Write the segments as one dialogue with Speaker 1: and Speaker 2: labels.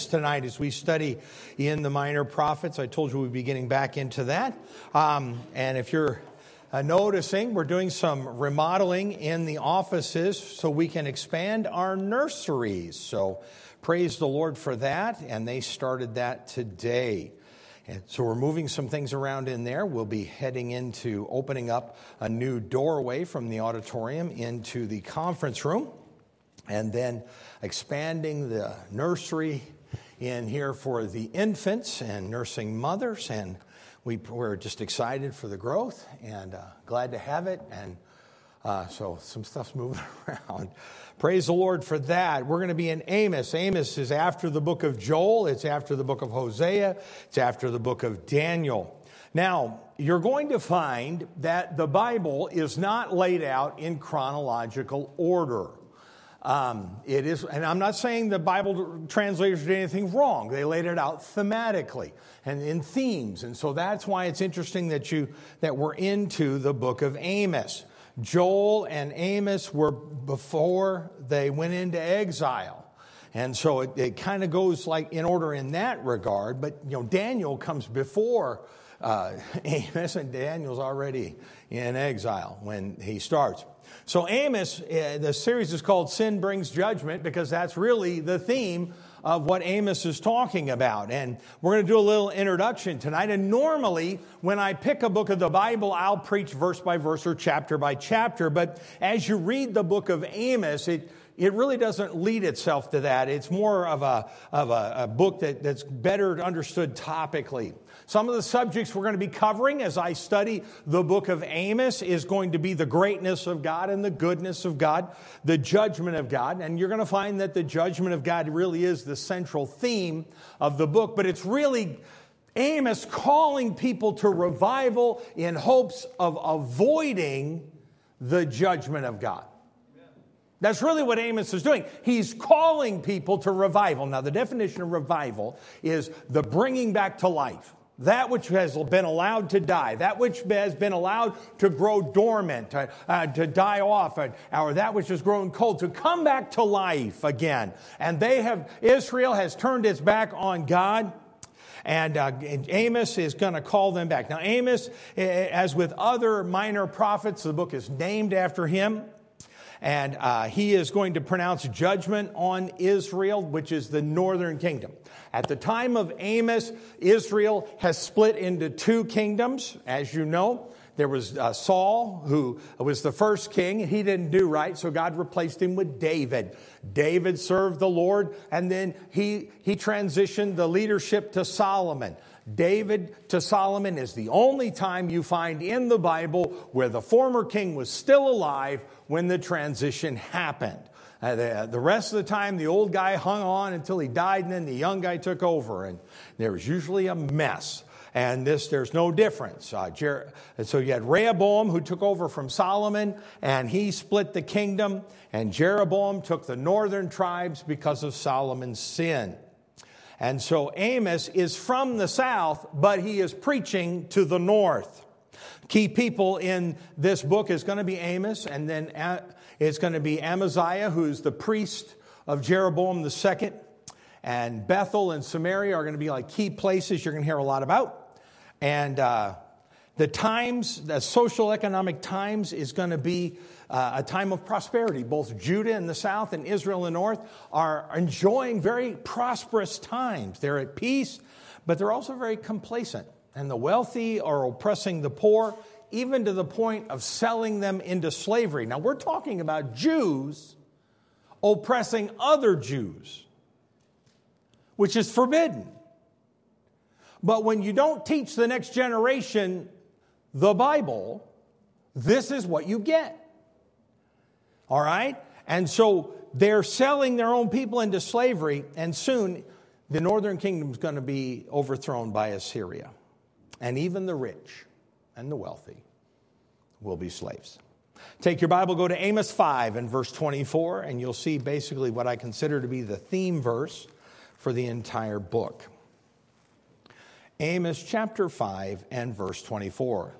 Speaker 1: tonight as we study in the Minor Prophets. I told you we'd be getting back into that. And if you're noticing, we're doing some remodeling in the offices so we can expand our nurseries. So praise the Lord for that. And they started that today. And so we're moving some things around in there. We'll be heading into opening up a new doorway from the auditorium into the conference room, and then expanding the nursery in here for the infants and nursing mothers. And we're just excited for the growth and glad to have it. And so some stuff's moving around. Praise the Lord for that. We're going to be in Amos. Amos is after the book of Joel. It's after the book of Hosea. It's after the book of Daniel. Now, you're going to find that the Bible is not laid out in chronological order. It is, and I'm not saying the Bible translators did anything wrong. They laid it out thematically and in themes. And so that's why it's interesting that we're into the book of Amos. Joel and Amos were before they went into exile. And so it kind of goes like in order in that regard. But, Daniel comes before Amos, and Daniel's already in exile when he starts. So Amos, the series is called Sin Brings Judgment because that's really the theme of what Amos is talking about. And we're going to do a little introduction tonight. And normally, when I pick a book of the Bible, I'll preach verse by verse or chapter by chapter. But as you read the book of Amos, it really doesn't lead itself to that. It's more of a book that's better understood topically. Some of the subjects we're going to be covering as I study the book of Amos is going to be the greatness of God and the goodness of God, the judgment of God. And you're going to find that the judgment of God really is the central theme of the book. But it's really Amos calling people to revival in hopes of avoiding the judgment of God. That's really what Amos is doing. He's calling people to revival. Now, the definition of revival is the bringing back to life. That which has been allowed to die, that which has been allowed to grow dormant, to die off, or that which has grown cold, to come back to life again. And Israel has turned its back on God. And Amos is going to call them back. Now, Amos, as with other minor prophets, the book is named after him. And he is going to pronounce judgment on Israel, which is the northern kingdom. At the time of Amos, Israel has split into two kingdoms, as you know. There was Saul, who was the first king, and he didn't do right, so God replaced him with David. David served the Lord, and then he transitioned the leadership to Solomon. David to Solomon is the only time you find in the Bible where the former king was still alive when the transition happened. The rest of the time, the old guy hung on until he died, and then the young guy took over, and there was usually a mess. And there's no difference. So you had Rehoboam, who took over from Solomon, and he split the kingdom, and Jeroboam took the northern tribes because of Solomon's sin. And so Amos is from the south, but he is preaching to the north. Key people in this book is going to be Amos, and then it's going to be Amaziah, who's the priest of Jeroboam II. And Bethel and Samaria are going to be like key places you're going to hear a lot about. And the times, the social economic times, is going to be a time of prosperity. Both Judah in the south and Israel in the north are enjoying very prosperous times. They're at peace, but they're also very complacent. And the wealthy are oppressing the poor, even to the point of selling them into slavery. Now, we're talking about Jews oppressing other Jews, which is forbidden. But when you don't teach the next generation the Bible, this is what you get. All right? And so they're selling their own people into slavery, and soon the northern kingdom is going to be overthrown by Assyria. And even the rich and the wealthy will be slaves. Take your Bible, go to Amos 5 and verse 24, and you'll see basically what I consider to be the theme verse for the entire book. Amos chapter 5 and verse 24.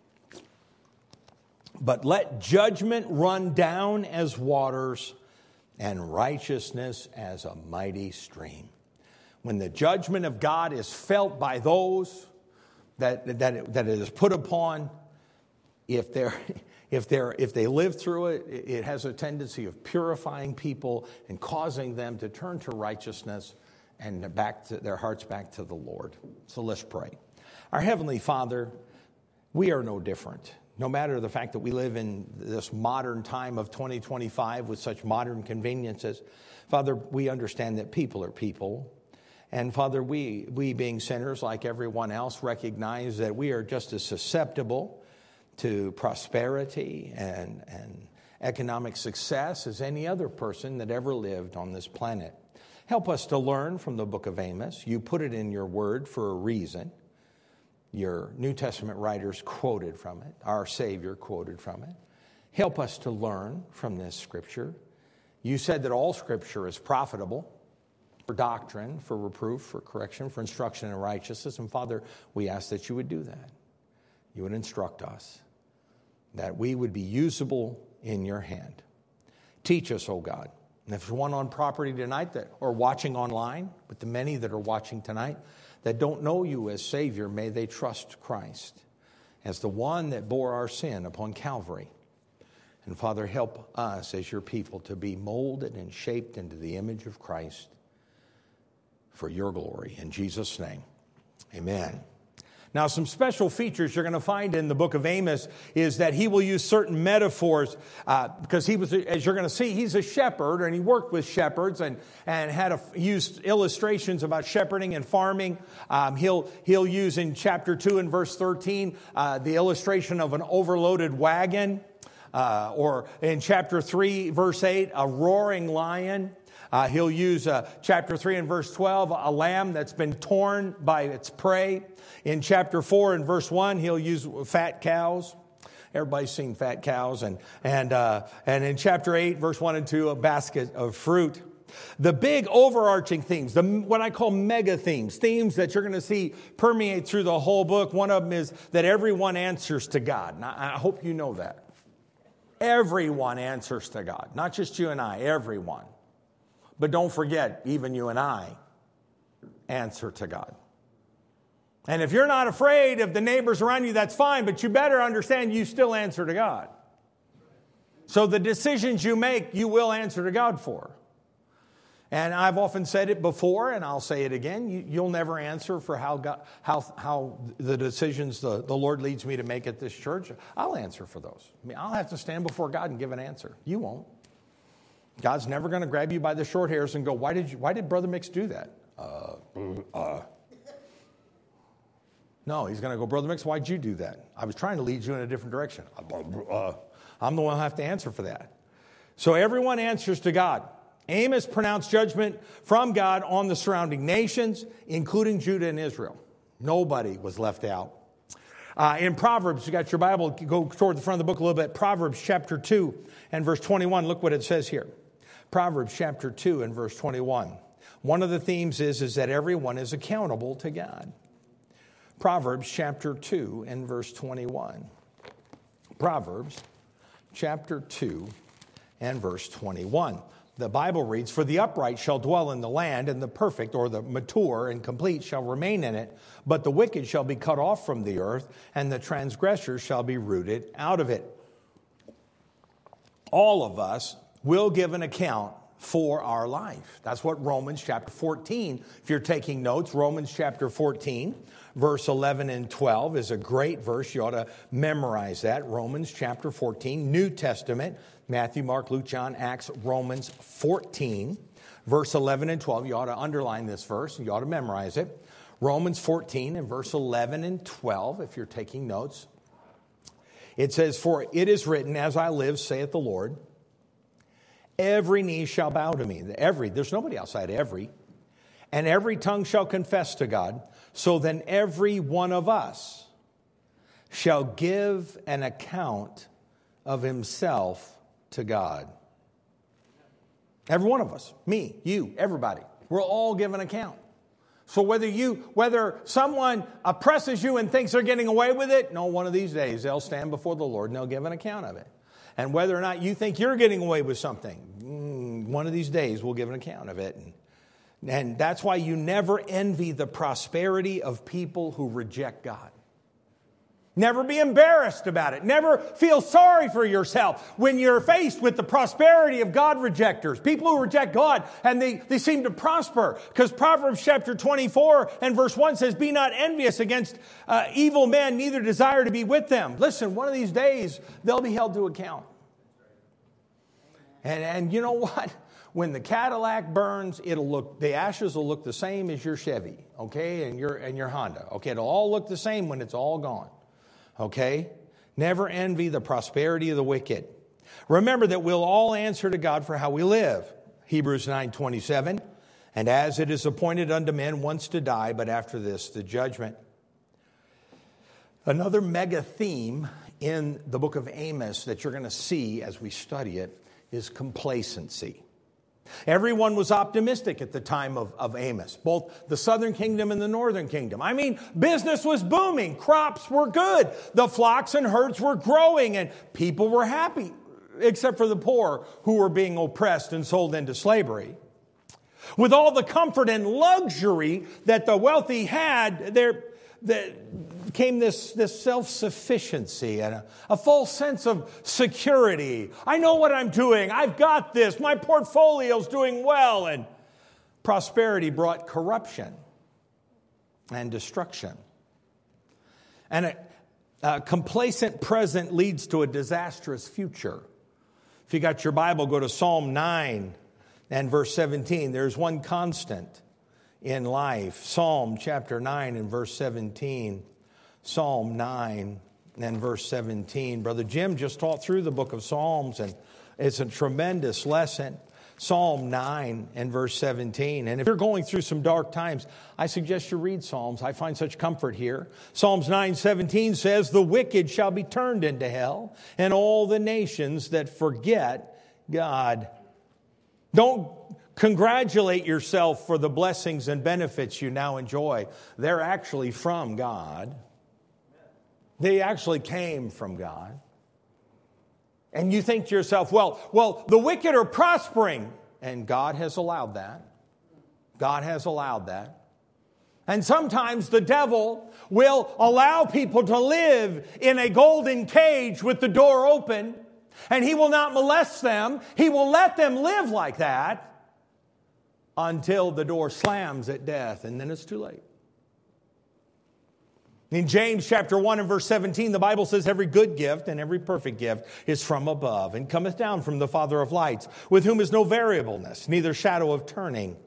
Speaker 1: But let judgment run down as waters, and righteousness as a mighty stream. When the judgment of God is felt by those that it is put upon, if they live through it, it has a tendency of purifying people and causing them to turn to righteousness and their hearts back to the Lord. So let's pray. Our Heavenly Father, we are no different. No matter the fact that we live in this modern time of 2025 with such modern conveniences, Father, we understand that people are people. And Father, we being sinners like everyone else recognize that we are just as susceptible to prosperity and economic success as any other person that ever lived on this planet. Help us to learn from the book of Amos. You put it in your word for a reason. Your New Testament writers quoted from it. Our Savior quoted from it. Help us to learn from this scripture. You said that all scripture is profitable for doctrine, for reproof, for correction, for instruction in righteousness. And Father, we ask that you would do that. You would instruct us, that we would be usable in your hand. Teach us, O God. And if there's one on property tonight or watching online, with the many that are watching tonight, that don't know you as Savior, may they trust Christ as the one that bore our sin upon Calvary. And Father, help us as your people to be molded and shaped into the image of Christ for your glory. In Jesus' name, amen. Now, some special features you're going to find in the book of Amos is that he will use certain metaphors because he was, as you're going to see, he's a shepherd and he worked with shepherds and used illustrations about shepherding and farming. He'll use in chapter 2 and verse 13 the illustration of an overloaded wagon, or in chapter 3 verse 8 a roaring lion. He'll use chapter 3 and verse 12 a lamb that's been torn by its prey. In chapter 4 and verse 1, he'll use fat cows. Everybody's seen fat cows. And in chapter 8, verse 1 and 2, a basket of fruit. The big overarching themes, what I call mega themes that you're going to see permeate through the whole book. One of them is that everyone answers to God. Now, I hope you know that. Everyone answers to God. Not just you and I, everyone. But don't forget, even you and I answer to God. And if you're not afraid of the neighbors around you, that's fine, but you better understand you still answer to God. So the decisions you make, you will answer to God for. And I've often said it before, and I'll say it again, you'll never answer for how the decisions the Lord leads me to make at this church. I'll answer for those. I mean, I'll have to stand before God and give an answer. You won't. God's never going to grab you by the short hairs and go, why did Brother Mix do that? No, he's going to go, Brother Mix, why'd you do that? I was trying to lead you in a different direction. I'm the one who have to answer for that. So everyone answers to God. Amos pronounced judgment from God on the surrounding nations, including Judah and Israel. Nobody was left out. In Proverbs, you got your Bible, go toward the front of the book a little bit. Proverbs chapter 2 and verse 21. Look what it says here. Proverbs chapter 2 and verse 21. One of the themes is that everyone is accountable to God. Proverbs chapter 2 and verse 21. Proverbs chapter 2 and verse 21. The Bible reads, "For the upright shall dwell in the land, and the perfect," or the mature and complete, "shall remain in it. But the wicked shall be cut off from the earth, and the transgressors shall be rooted out of it." All of us will give an account for our life. That's what Romans chapter 14, if you're taking notes, Romans chapter 14, verse 11 and 12 is a great verse. You ought to memorize that. Romans chapter 14, New Testament, Matthew, Mark, Luke, John, Acts, Romans 14, verse 11 and 12. You ought to underline this verse. You ought to memorize it. Romans 14 and verse 11 and 12, if you're taking notes. It says, "For it is written, as I live, saith the Lord, every knee shall bow to me." There's nobody outside every. "And every tongue shall confess to God. So then every one of us shall give an account of himself to God." Every one of us, me, you, everybody, we're all given an account. So whether someone oppresses you and thinks they're getting away with it, no, one of these days they'll stand before the Lord and they'll give an account of it. And whether or not you think you're getting away with something, one of these days we'll give an account of it. And that's why you never envy the prosperity of people who reject God. Never be embarrassed about it. Never feel sorry for yourself when you're faced with the prosperity of God rejectors. People who reject God and they seem to prosper. Because Proverbs chapter 24 and verse 1 says, "Be not envious against evil men, neither desire to be with them." Listen, one of these days they'll be held to account. And you know what? When the Cadillac burns, the ashes will look the same as your Chevy, okay, and your Honda. Okay, it'll all look the same when it's all gone. Okay? Never envy the prosperity of the wicked. Remember that we'll all answer to God for how we live. Hebrews 9:27. "And as it is appointed unto men once to die, but after this the judgment." Another mega theme in the book of Amos that you're going to see as we study it is complacency. Everyone was optimistic at the time of Amos, both the southern kingdom and the northern kingdom. I mean, business was booming. Crops were good. The flocks and herds were growing, and people were happy, except for the poor who were being oppressed and sold into slavery. With all the comfort and luxury that the wealthy had, there came this self-sufficiency and a false sense of security. I know what I'm doing. I've got this. My portfolio's doing well. And prosperity brought corruption and destruction. And a complacent present leads to a disastrous future. If you got your Bible, go to Psalm 9 and verse 17. There's one constant in life. Psalm chapter 9 and verse 17. Psalm 9 and verse 17. Brother Jim just taught through the book of Psalms, and it's a tremendous lesson. Psalm 9 and verse 17. And if you're going through some dark times, I suggest you read Psalms. I find such comfort here. Psalms 9:17 says, "The wicked shall be turned into hell, and all the nations that forget God." Don't congratulate yourself for the blessings and benefits you now enjoy. They're actually from God. They actually came from God. And you think to yourself, well, the wicked are prospering. And God has allowed that. God has allowed that. And sometimes the devil will allow people to live in a golden cage with the door open. And he will not molest them. He will let them live like that until the door slams at death. And then it's too late. In James chapter 1 and verse 17, the Bible says, "Every good gift and every perfect gift is from above, and cometh down from the Father of lights, with whom is no variableness, neither shadow of turning."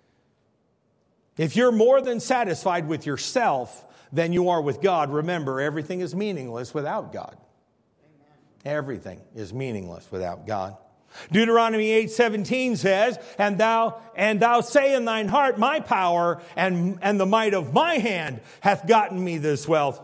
Speaker 1: If you're more than satisfied with yourself than you are with God, remember, everything is meaningless without God. Everything is meaningless without God. Deuteronomy 8:17 says, and thou say in thine heart, "My power and the might of my hand hath gotten me this wealth."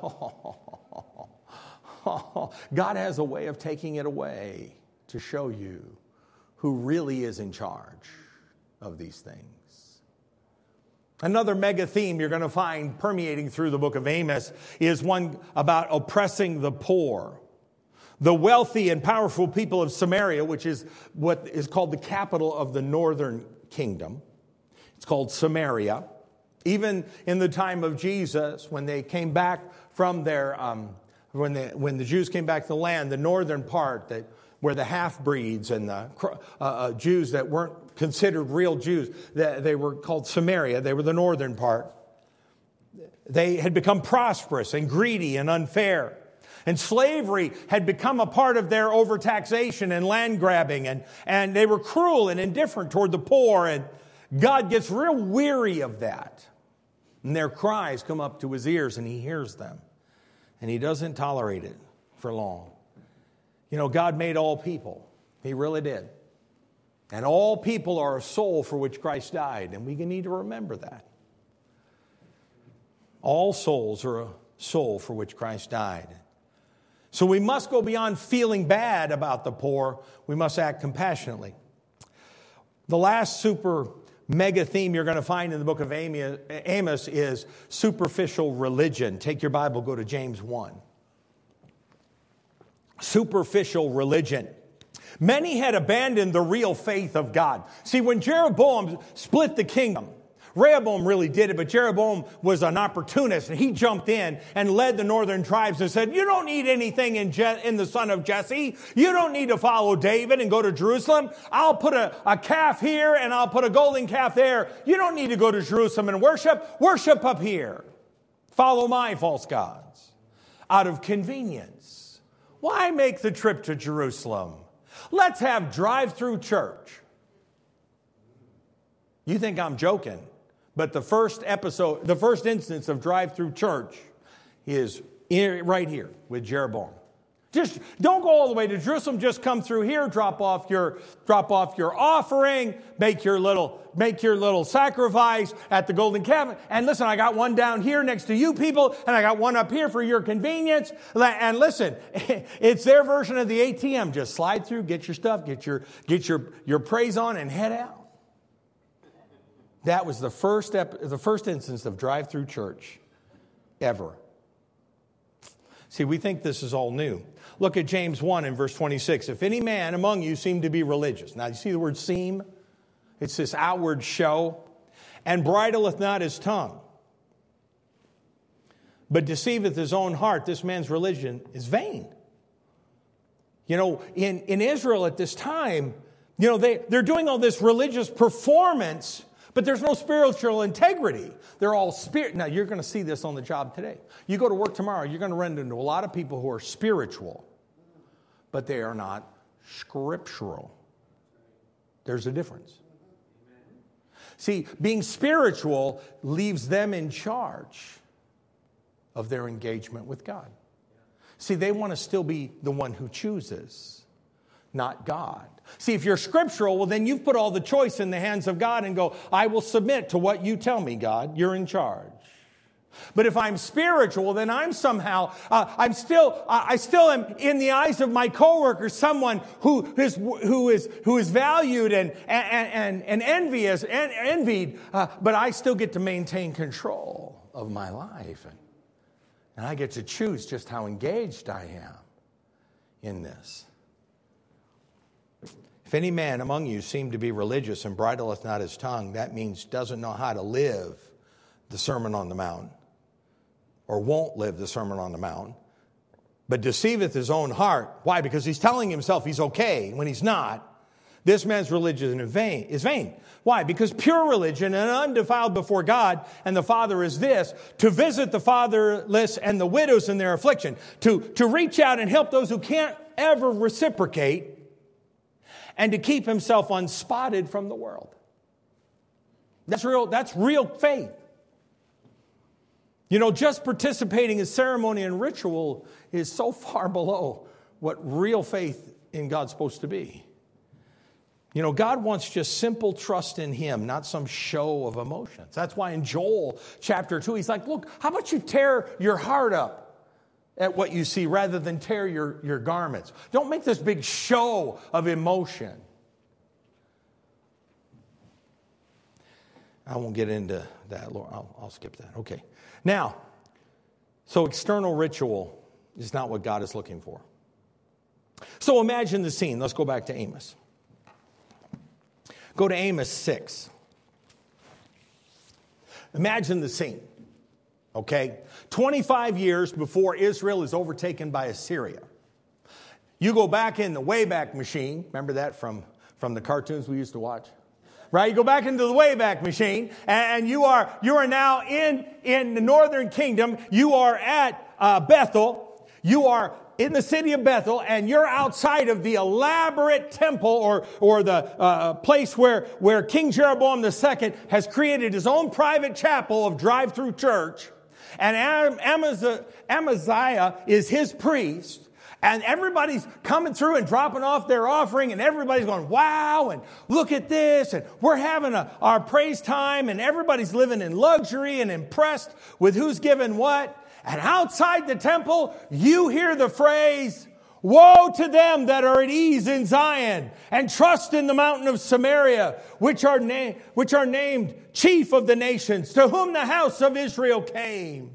Speaker 1: God has a way of taking it away to show you who really is in charge of these things. Another mega theme you're going to find permeating through the book of Amos is one about oppressing the poor. The wealthy and powerful people of Samaria, which is what is called the capital of the northern kingdom. It's called Samaria. Even in the time of Jesus, when they came back from their, when the Jews came back to the land, the northern part where the half-breeds and the Jews that weren't considered real Jews, they were called Samaria. They were the northern part. They had become prosperous and greedy and unfair. And slavery had become a part of their overtaxation and land grabbing. And they were cruel and indifferent toward the poor. And God gets real weary of that. And their cries come up to his ears and he hears them. And he doesn't tolerate it for long. You know, God made all people. He really did. And all people are a soul for which Christ died. And we need to remember that. All souls are a soul for which Christ died. So we must go beyond feeling bad about the poor. We must act compassionately. The last super mega theme you're going to find in the book of Amos is superficial religion. Take your Bible, go to James 1. Superficial religion. Many had abandoned the real faith of God. See, when Jeroboam split the kingdom, Rehoboam really did it, but Jeroboam was an opportunist, and he jumped in and led the northern tribes and said, you don't need anything in the son of Jesse. You don't need to follow David and go to Jerusalem. I'll put a calf here and I'll put a golden calf there. You don't need to go to Jerusalem and worship. Worship up here. Follow my false gods. Out of convenience. Why make the trip to Jerusalem? Let's have drive-through church. You think I'm joking, but the first instance of drive-through church is right here with Jeroboam. Just don't go all the way to Jerusalem. Just come through here, drop off your offering, make your little sacrifice at the golden calf. And listen, I got one down here next to you people, and I got one up here for your convenience. And listen, it's their version of the ATM. Just slide through, get your stuff, get your praise on, and head out. That was the first instance of drive-through church ever. See, we think this is all new. Look at James 1 and verse 26. If any man among you seem to be religious. Now, you see the word seem? It's this outward show. And bridleth not his tongue, but deceiveth his own heart. This man's religion is vain. You know, in Israel at this time, you know, they're doing all this religious performance, but there's no spiritual integrity. They're all spirit. Now, you're going to see this on the job today. You go to work tomorrow, you're going to run into a lot of people who are spiritual, but they are not scriptural. There's a difference. See, being spiritual leaves them in charge of their engagement with God. See, they want to still be the one who chooses, not God. See, if you're scriptural, well, then you've put all the choice in the hands of God and go, I will submit to what you tell me, God. You're in charge. But if I'm spiritual, then I'm somehow, I still am in the eyes of my coworkers, someone who is valued and envied, but I still get to maintain control of my life. And I get to choose just how engaged I am in this. If any man among you seem to be religious and bridleth not his tongue, that means doesn't know how to live the Sermon on the Mount, or won't live the Sermon on the Mount, but deceiveth his own heart. Why? Because he's telling himself he's okay when he's not. This man's religion is vain. Why? Because pure religion and undefiled before God and the Father is this: to visit the fatherless and the widows in their affliction, to reach out and help those who can't ever reciprocate, and to keep himself unspotted from the world. That's real faith. You know, just participating in ceremony and ritual is so far below what real faith in God's supposed to be. You know, God wants just simple trust in Him, not some show of emotions. That's why in Joel chapter 2, He's like, look, how about you tear your heart up at what you see rather than tear your garments? Don't make this big show of emotion. I won't get into that, Lord. I'll skip that. Okay. Now, so external ritual is not what God is looking for. So imagine the scene. Let's go back to Amos. Go to Amos 6. Imagine the scene. Okay? 25 years before Israel is overtaken by Assyria. You go back in the Wayback Machine. Remember that from the cartoons we used to watch? Right? You go back into the Wayback Machine, and you are now in the northern kingdom. You are at Bethel. You are in the city of Bethel, and you're outside of the elaborate temple or the place where King Jeroboam II has created his own private chapel of drive-through church. And Amaziah is his priest. And everybody's coming through and dropping off their offering, and everybody's going, wow, and look at this, and we're having our praise time, and everybody's living in luxury and impressed with who's given what. And outside the temple, you hear the phrase, woe to them that are at ease in Zion and trust in the mountain of Samaria, which are named chief of the nations, to whom the house of Israel came.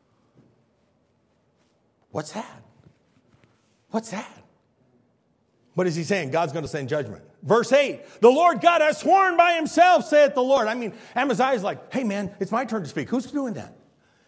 Speaker 1: What's that? What's that? What is he saying? God's going to send judgment. Verse 8, the Lord God has sworn by himself, saith the Lord. Amaziah is like, hey man, it's my turn to speak. Who's doing that?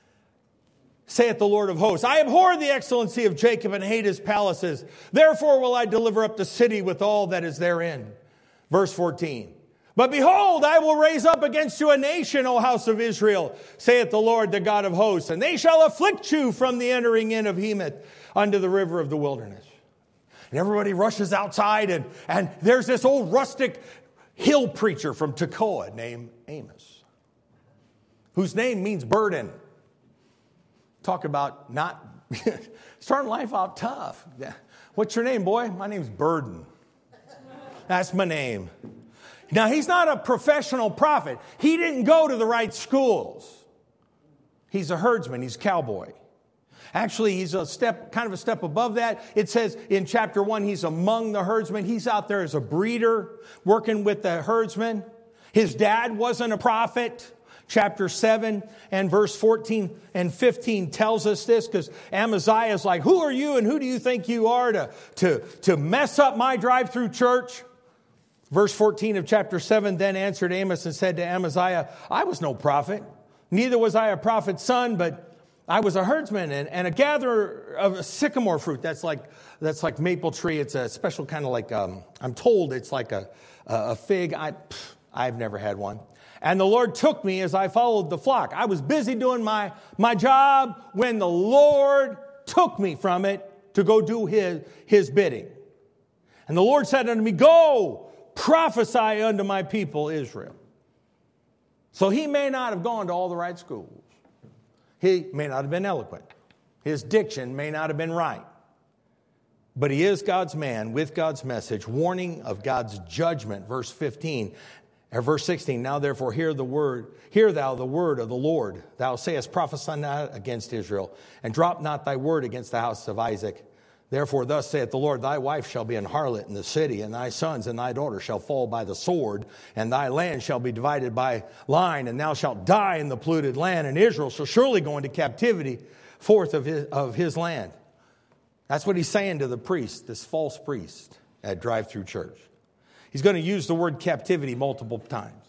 Speaker 1: Saith the Lord of hosts, I abhor the excellency of Jacob and hate his palaces. Therefore will I deliver up the city with all that is therein. Verse 14, but behold, I will raise up against you a nation, O house of Israel, saith the Lord, the God of hosts, and they shall afflict you from the entering in of Hemath unto the river of the wilderness. And everybody rushes outside, and there's this old rustic hill preacher from Tekoa named Amos, whose name means burden. Talk about not starting life out tough. What's your name, boy? My name's Burden. That's my name. Now, he's not a professional prophet. He didn't go to the right schools. He's a herdsman. He's a cowboy. Actually, he's kind of a step above that. It says in chapter 1, he's among the herdsmen. He's out there as a breeder, working with the herdsmen. His dad wasn't a prophet. Chapter 7 and verse 14 and 15 tells us this, because Amaziah is like, who are you and who do you think you are to mess up my drive-through church? Verse 14 of chapter 7, then answered Amos and said to Amaziah, I was no prophet, neither was I a prophet's son, but I was a herdsman and a gatherer of sycamore fruit. That's like maple tree. It's a special kind of like, I'm told it's like a fig. I've never had one. And the Lord took me as I followed the flock. I was busy doing my job when the Lord took me from it to go do his bidding. And the Lord said unto me, go, prophesy unto my people Israel. So he may not have gone to all the right schools. He may not have been eloquent. His diction may not have been right. But he is God's man with God's message, warning of God's judgment. Verse 15. Or verse 16, now therefore hear thou the word of the Lord. Thou sayest, prophesy not against Israel, and drop not thy word against the house of Isaac. Therefore thus saith the Lord, thy wife shall be an harlot in the city, and thy sons and thy daughters shall fall by the sword, and thy land shall be divided by line, and thou shalt die in the polluted land, and Israel shall surely go into captivity forth of his land. That's what he's saying to the priest, this false priest at Drive-Thru Church. He's going to use the word captivity multiple times.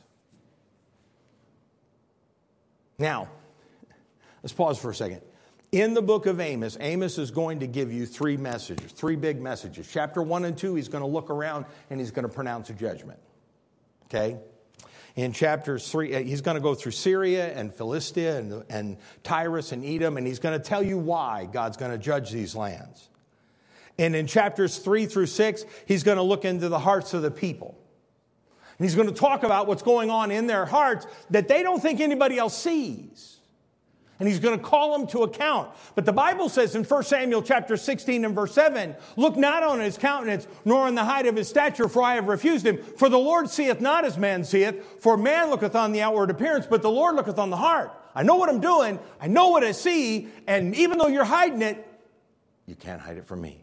Speaker 1: Now, let's pause for a second. In the book of Amos, Amos is going to give you three big messages. Chapter 1 and 2, he's going to look around and he's going to pronounce a judgment. Okay? In chapters 3, he's going to go through Syria and Philistia and Tyrus and Edom, and he's going to tell you why God's going to judge these lands. And in chapters 3 through 6, he's going to look into the hearts of the people. And he's going to talk about what's going on in their hearts that they don't think anybody else sees. And he's going to call them to account. But the Bible says in 1 Samuel chapter 16 and verse 7, look not on his countenance, nor on the height of his stature, for I have refused him. For the Lord seeth not as man seeth, for man looketh on the outward appearance, but the Lord looketh on the heart. I know what I'm doing, I know what I see, and even though you're hiding it, you can't hide it from me.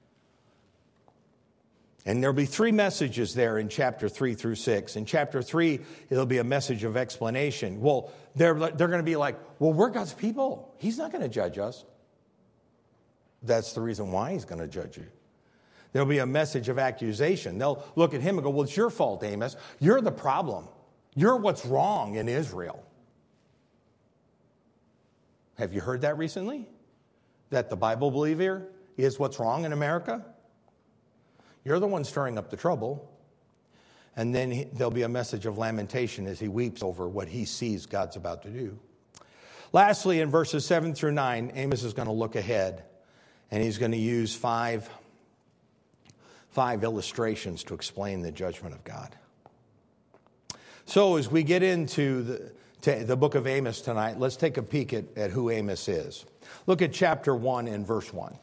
Speaker 1: And there'll be three messages there in chapter 3 through 6. In chapter 3, it'll be a message of explanation. Well, they're going to be like, well, we're God's people. He's not going to judge us. That's the reason why he's going to judge you. There'll be a message of accusation. They'll look at him and go, well, it's your fault, Amos. You're the problem. You're what's wrong in Israel. Have you heard that recently? That the Bible believer is what's wrong in America? You're the one stirring up the trouble. And then there'll be a message of lamentation as he weeps over what he sees God's about to do. Lastly, in verses 7 through 9, Amos is going to look ahead. And he's going to use five illustrations to explain the judgment of God. So as we get into the book of Amos tonight, let's take a peek at who Amos is. Look at chapter 1 and verse 1.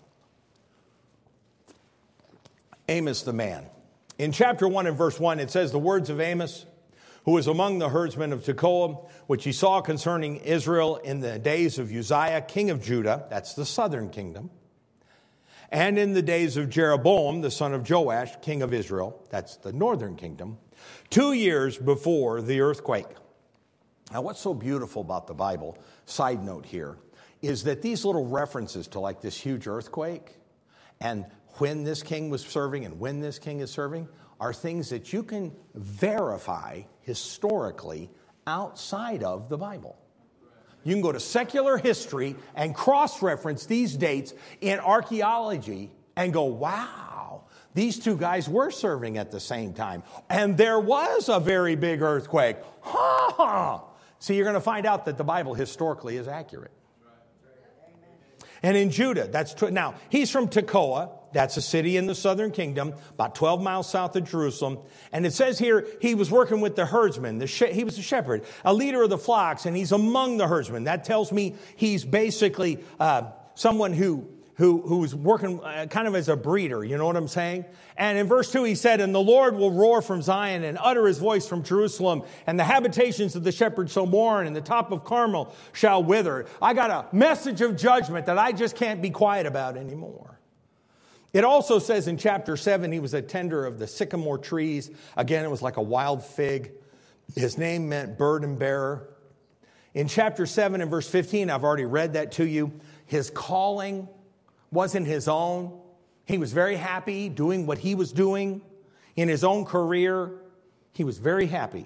Speaker 1: Amos the man. In chapter 1 and verse 1, it says, the words of Amos, who was among the herdsmen of Tekoa, which he saw concerning Israel in the days of Uzziah, king of Judah, that's the southern kingdom, and in the days of Jeroboam, the son of Joash, king of Israel, that's the northern kingdom, 2 years before the earthquake. Now, what's so beautiful about the Bible, side note here, is that these little references to like this huge earthquake and when this king was serving and when this king is serving are things that you can verify historically outside of the Bible. You can go to secular history and cross-reference these dates in archaeology and go, wow, these two guys were serving at the same time. And there was a very big earthquake. So you're going to find out that the Bible historically is accurate. And in Judah, now, he's from Tekoa. That's a city in the southern kingdom, about 12 miles south of Jerusalem. And it says here, he was working with the herdsmen. He was a shepherd, a leader of the flocks, and he's among the herdsmen. That tells me he's basically someone who's working kind of as a breeder. You know what I'm saying? And in verse 2, he said, "And the Lord will roar from Zion and utter his voice from Jerusalem, and the habitations of the shepherds shall mourn, and the top of Carmel shall wither." I got a message of judgment that I just can't be quiet about anymore. It also says in chapter 7, he was a tender of the sycamore trees. Again, it was like a wild fig. His name meant burden bearer. In chapter 7 and verse 15, I've already read that to you. His calling wasn't his own. He was very happy doing what he was doing in his own career. He was very happy.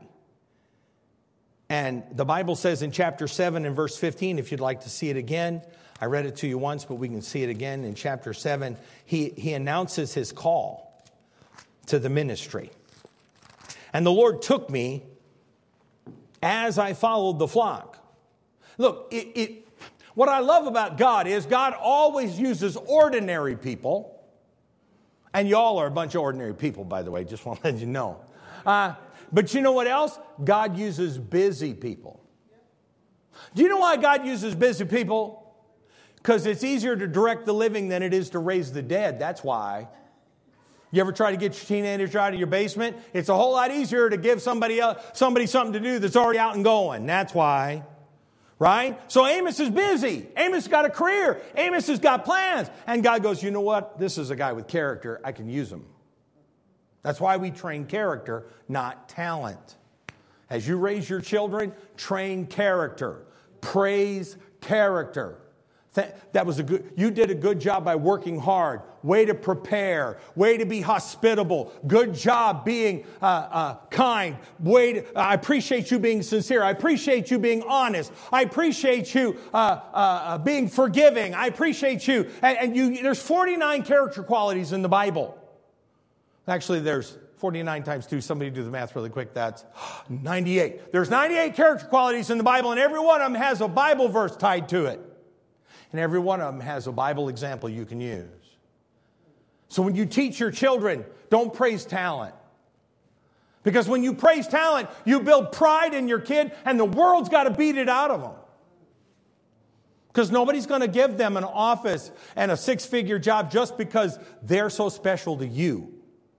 Speaker 1: And the Bible says in chapter 7 and verse 15, if you'd like to see it again, I read it to you once, but we can see it again in chapter 7. He announces his call to the ministry. "And the Lord took me as I followed the flock." Look, what I love about God is God always uses ordinary people. And y'all are a bunch of ordinary people, by the way. Just want to let you know. But you know what else? God uses busy people. Do you know why God uses busy people? Because it's easier to direct the living than it is to raise the dead. That's why. You ever try to get your teenagers out of your basement? It's a whole lot easier to give somebody something to do that's already out and going. That's why. Right? So Amos is busy. Amos has got a career. Amos has got plans. And God goes, you know what? This is a guy with character. I can use him. That's why we train character, not talent. As you raise your children, train character. Praise character. You did a good job by working hard. Way to prepare. Way to be hospitable. Good job being kind. I appreciate you being sincere. I appreciate you being honest. I appreciate you being forgiving. I appreciate you. There's 49 character qualities in the Bible. Actually, there's 49 times 2. Somebody do the math really quick. That's 98. There's 98 character qualities in the Bible, and every one of them has a Bible verse tied to it. And every one of them has a Bible example you can use. So when you teach your children, don't praise talent. Because when you praise talent, you build pride in your kid, and the world's got to beat it out of them. Because nobody's going to give them an office and a 6-figure job just because they're so special to you.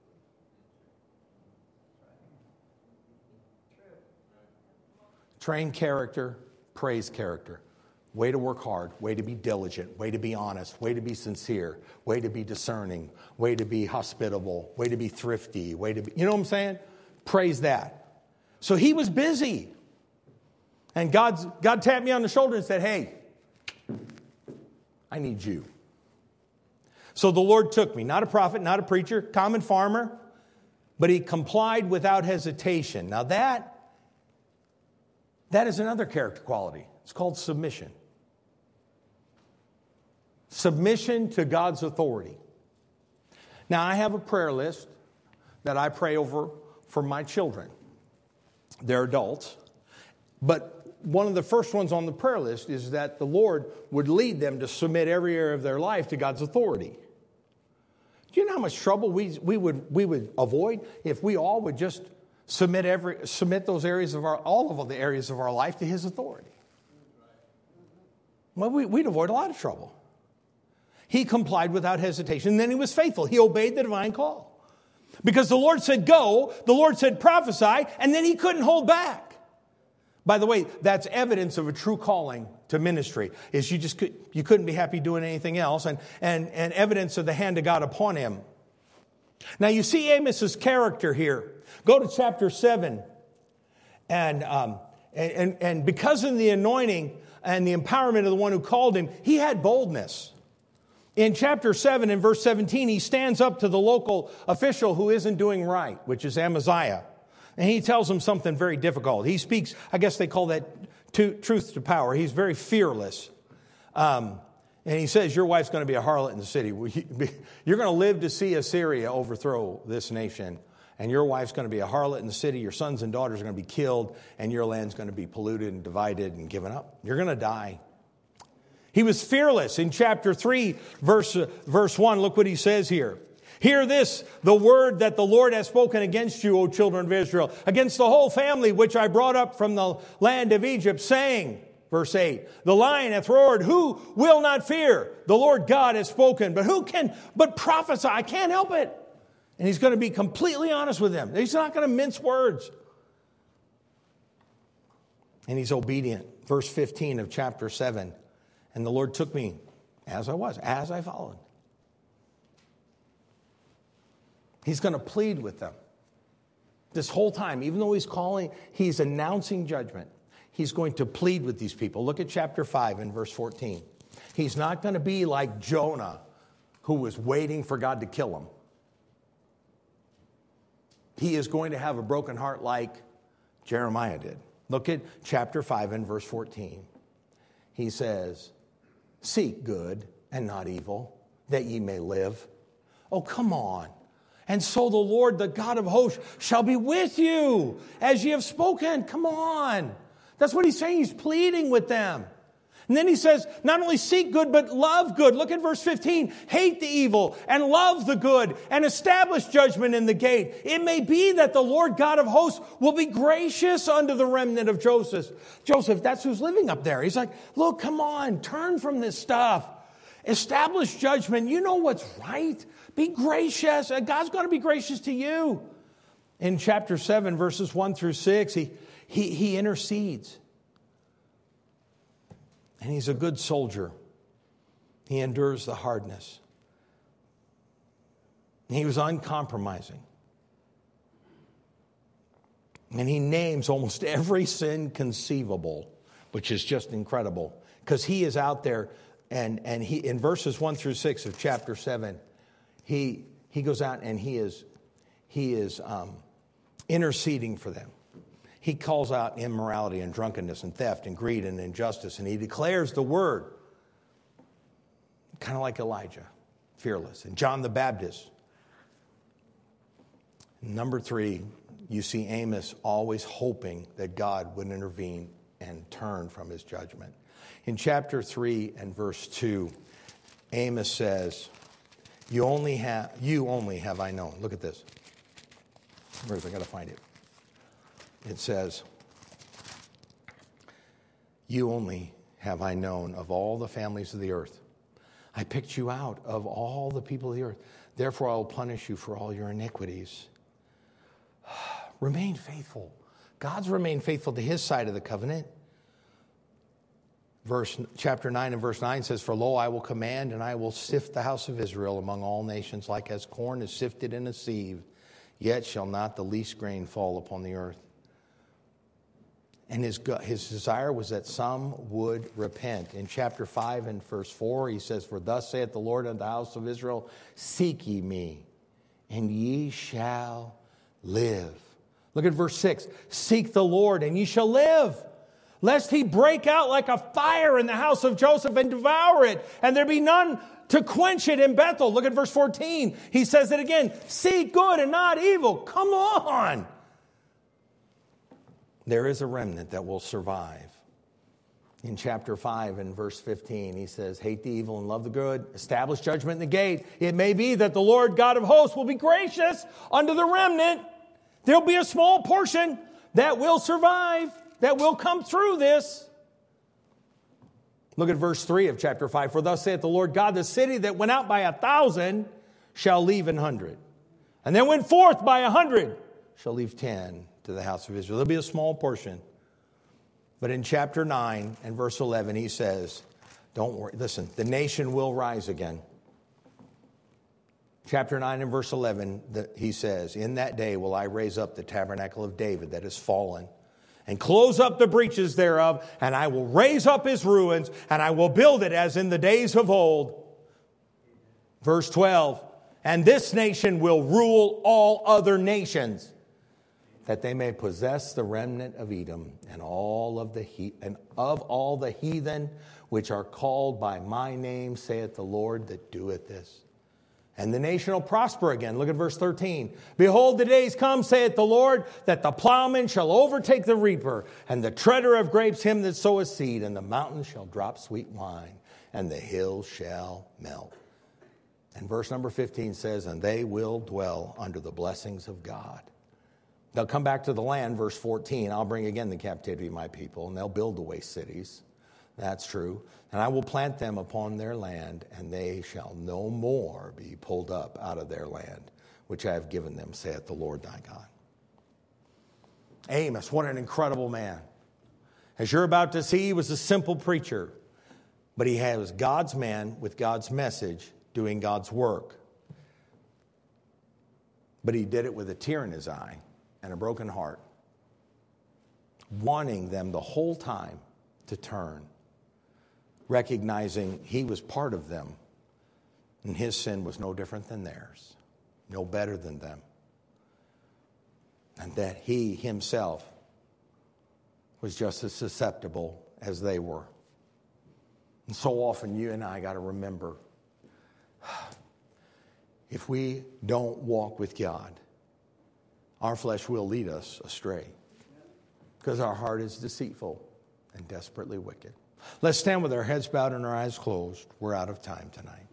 Speaker 1: Train character, praise character. Way to work hard, way to be diligent, way to be honest, way to be sincere, way to be discerning, way to be hospitable, way to be thrifty, way to be, you know what I'm saying? Praise that. So he was busy. And God tapped me on the shoulder and said, hey, I need you. So the Lord took me, not a prophet, not a preacher, common farmer, but he complied without hesitation. Now that is another character quality. It's called submission. Submission to God's authority. Now, I have a prayer list that I pray over for my children. They're adults. But one of the first ones on the prayer list is that the Lord would lead them to submit every area of their life to God's authority. Do you know how much trouble we would avoid if we all would just submit those areas of all of the areas of our life to His authority? Well, we'd avoid a lot of trouble. He complied without hesitation. And then he was faithful. He obeyed the divine call. Because the Lord said go, the Lord said prophesy, and then he couldn't hold back. By the way, that's evidence of a true calling to ministry. Is you couldn't be happy doing anything else, and evidence of the hand of God upon him. Now you see Amos's character here. Go to chapter 7, and because of the anointing and the empowerment of the one who called him, he had boldness. In chapter 7 and verse 17, he stands up to the local official who isn't doing right, which is Amaziah. And he tells him something very difficult. He speaks, I guess they call that truth to power. He's very fearless. And he says, your wife's going to be a harlot in the city. You're going to live to see Assyria overthrow this nation. And your wife's going to be a harlot in the city. Your sons and daughters are going to be killed. And your land's going to be polluted and divided and given up. You're going to die. He was fearless. In chapter 3, verse 1, look what he says here. Hear this, the word that the Lord has spoken against you, O children of Israel, against the whole family which I brought up from the land of Egypt, saying, verse 8, the lion hath roared, who will not fear? The Lord God has spoken, but who can but prophesy? I can't help it. And he's going to be completely honest with them. He's not going to mince words. And he's obedient. Verse 15 of chapter 7. And the Lord took me as I was, as I followed. He's going to plead with them. This whole time, even though he's announcing judgment, he's going to plead with these people. Look at chapter 5 and verse 14. He's not going to be like Jonah, who was waiting for God to kill him. He is going to have a broken heart like Jeremiah did. Look at chapter 5 and verse 14. He says, seek good and not evil, that ye may live. Oh, come on. And so the Lord, the God of hosts, shall be with you as ye have spoken. Come on. That's what he's saying. He's pleading with them. And then he says, not only seek good, but love good. Look at verse 15. Hate the evil and love the good and establish judgment in the gate. It may be that the Lord God of hosts will be gracious unto the remnant of Joseph. Joseph, that's who's living up there. He's like, look, come on, turn from this stuff. Establish judgment. You know what's right. Be gracious. God's going to be gracious to you. In chapter 7, verses 1 through 6, he intercedes. And he's a good soldier. He endures the hardness. He was uncompromising. And he names almost every sin conceivable, which is just incredible. Because he is out there, and he in verses 1 through 6 of chapter 7, he goes out and he is interceding for them. He calls out immorality and drunkenness and theft and greed and injustice, and he declares the word, kind of like Elijah, fearless. And John the Baptist. Number 3, you see Amos always hoping that God would intervene and turn from his judgment. In chapter 3 and verse 2, Amos says, you only have I known. Look at this. Where's I got to find it? It says, you only have I known of all the families of the earth. I picked you out of all the people of the earth. Therefore I will punish you for all your iniquities. Remain faithful. God's remained faithful to his side of the covenant. Chapter 9 and verse 9 says, for lo, I will command and I will sift the house of Israel among all nations like as corn is sifted in a sieve. Yet shall not the least grain fall upon the earth. And his desire was that some would repent. In chapter 5 and verse 4, he says, for thus saith the Lord unto the house of Israel, seek ye me, and ye shall live. Look at verse 6. Seek the Lord, and ye shall live, lest he break out like a fire in the house of Joseph and devour it, and there be none to quench it in Bethel. Look at verse 14. He says it again. Seek good and not evil. Come on. There is a remnant that will survive. In chapter 5 and verse 15, he says, hate the evil and love the good. Establish judgment in the gate. It may be that the Lord God of hosts will be gracious unto the remnant. There'll be a small portion that will survive, that will come through this. Look at verse 3 of chapter 5. For thus saith the Lord God, the city that went out by 1,000 shall leave 100. And then went forth by 100 shall leave 10 to the house of Israel. There'll be a small portion. But in chapter 9 and verse 11, he says, don't worry. Listen, the nation will rise again. Chapter 9 and verse 11, he says, in that day will I raise up the tabernacle of David that is fallen, and close up the breaches thereof, and I will raise up his ruins, and I will build it as in the days of old. Verse 12, and this nation will rule all other nations, that they may possess the remnant of Edom and of all the heathen which are called by my name, saith the Lord that doeth this. And the nation will prosper again. Look at verse 13. Behold, the days come, saith the Lord, that the plowman shall overtake the reaper, and the treader of grapes him that soweth seed, and the mountains shall drop sweet wine, and the hills shall melt. And verse number 15 says, and they will dwell under the blessings of God. They'll come back to the land, verse 14. I'll bring again the captivity of my people, and they'll build the waste cities. That's true. And I will plant them upon their land, and they shall no more be pulled up out of their land, which I have given them, saith the Lord thy God. Amos, what an incredible man. As you're about to see, he was a simple preacher, but he was God's man with God's message, doing God's work. But he did it with a tear in his eye and a broken heart, wanting them the whole time to turn, recognizing he was part of them, and his sin was no different than theirs, no better than them, and that he himself was just as susceptible as they were. And so often you and I got to remember, if we don't walk with God, our flesh will lead us astray, because our heart is deceitful and desperately wicked. Let's stand with our heads bowed and our eyes closed. We're out of time tonight.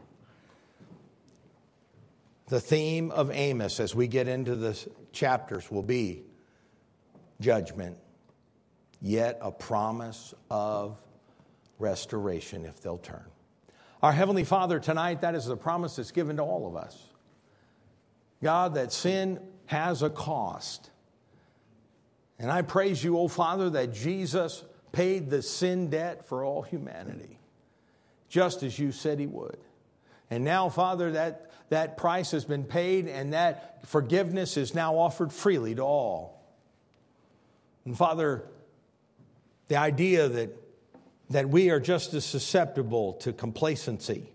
Speaker 1: The theme of Amos as we get into the chapters will be judgment, yet a promise of restoration if they'll turn. Our Heavenly Father, tonight, that is the promise that's given to all of us. God, that sin has a cost. And I praise you, O Father, that Jesus paid the sin debt for all humanity, just as you said he would. And now, Father, that price has been paid, and that forgiveness is now offered freely to all. And Father, the idea that we are just as susceptible to complacency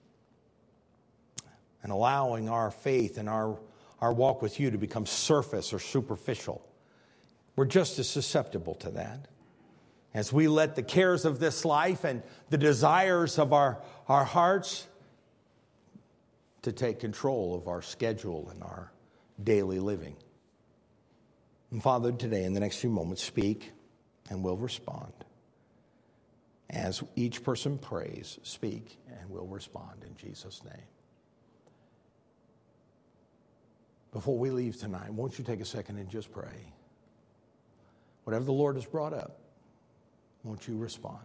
Speaker 1: and allowing our faith and our walk with you to become surface or superficial, we're just as susceptible to that. As we let the cares of this life and the desires of our hearts to take control of our schedule and our daily living. And Father, today in the next few moments, speak and we'll respond. As each person prays, speak and we'll respond in Jesus' name. Before we leave tonight, won't you take a second and just pray? Whatever the Lord has brought up, won't you respond?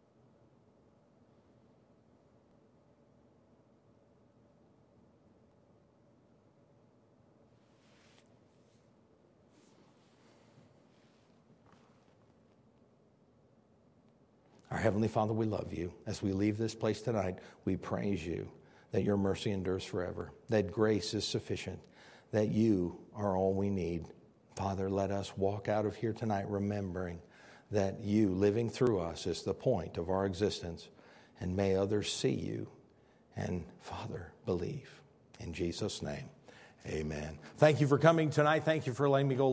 Speaker 1: Our Heavenly Father, we love you. As we leave this place tonight, we praise you that your mercy endures forever, that grace is sufficient, that you are all we need. Father, let us walk out of here tonight remembering that you living through us is the point of our existence, and may others see you and, Father, believe. In Jesus' name, amen. Thank you for coming tonight. Thank you for letting me go